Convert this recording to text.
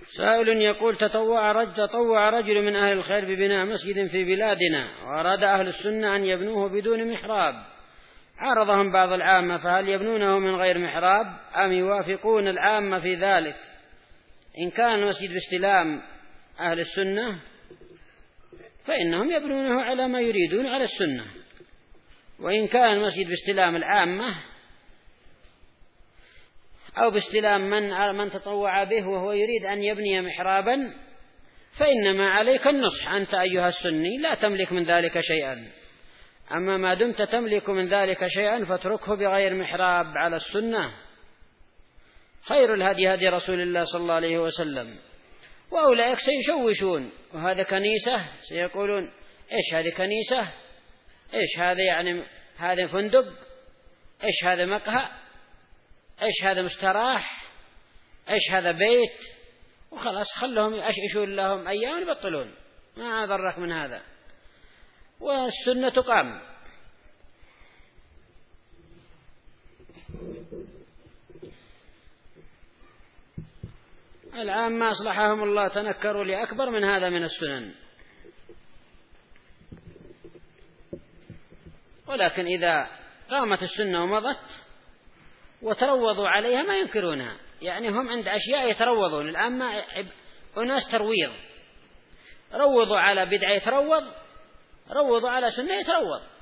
سائل يقول: تطوع رجل من أهل الخير ببناء مسجد في بلادنا، وأراد أهل السنة أن يبنوه بدون محراب، عارضهم بعض العامة، فهل يبنونه من غير محراب أم يوافقون العامة في ذلك؟ إن كان المسجد باستلام أهل السنة فإنهم يبنونه على ما يريدون على السنة، وإن كان المسجد باستلام العامة أو باستلام من تطوع به وهو يريد أن يبني محرابا فإنما عليك النصح أنت أيها السني لا تملك من ذلك شيئا، أما ما دمت تملك من ذلك شيئا فاتركه بغير محراب على السنة. خير الهدي هدي رسول الله صلى الله عليه وسلم، وأولئك سيشوشون، وهذا كنيسة سيقولون إيش هذه كنيسة، إيش هذا يعني هذا فندق، إيش هذا مقهى، إيش هذا مستراح، إيش هذا بيت، وخلاص خلهم يشون لهم أيام يبطلون، ما ضرك من هذا، والسنة تقام. العامة أصلحهم الله تنكروا لأكبر من هذا من السنن، ولكن إذا قامت السنة ومضت وتروضوا عليها ما ينكرونها، يعني هم عند أشياء يتروضون. العامة أناس ترويض، روضوا على بدعة يتروض، روضوا على سنة يتروض.